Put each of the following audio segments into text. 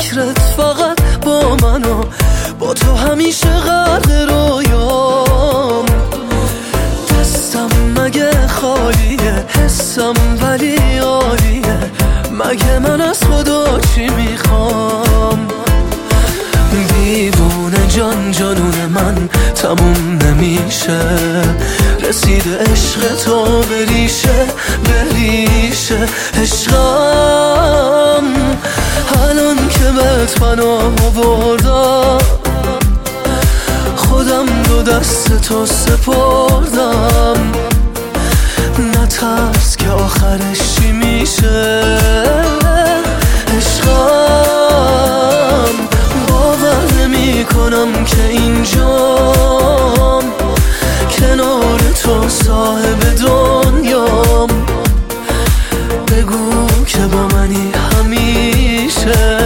فکرت فقط با من و با تو همیشه غرق رویام. دستم مگه خالیه، حسم ولی عالیه، مگه من از خدا چی میخوام؟ دیوونه جان جانون من تموم نمیشه، رسیده عشق تو بریشه بریشه عشقم. الان که بهت پناه آوردم، خودم رو دست تو سپردم. نترس که آخرش چی میشه عشقم. باور نمی کنم که اینجام، کنار تو صاحب دنیام. بگو که با منی همیشه.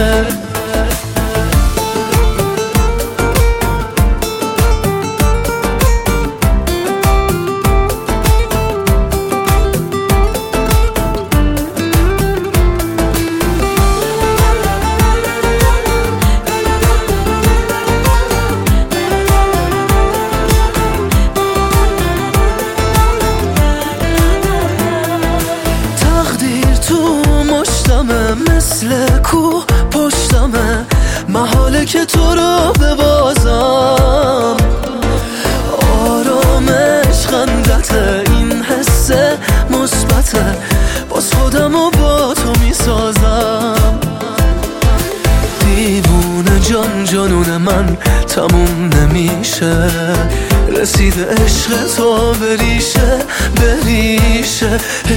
مثل کوه پشتمه، محاله که تو رو ببازم. آرامش خندته، این حس مثبته، باز خودم و با تو میسازم. دیوونه جان جانون من تموم نمیشه، رسیده عشق تو بریشه بریشه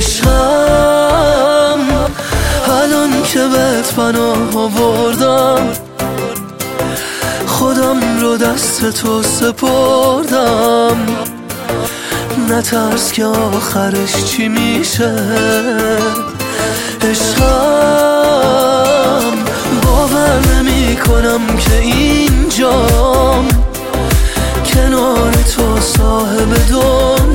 عشقم. الان که بهت پناه آوردم، خودم رو دست تو سپردم. نترس که آخرش چی میشه عشقم. باور نمی کنم که اینجام، کنار تو صاحب دنیا.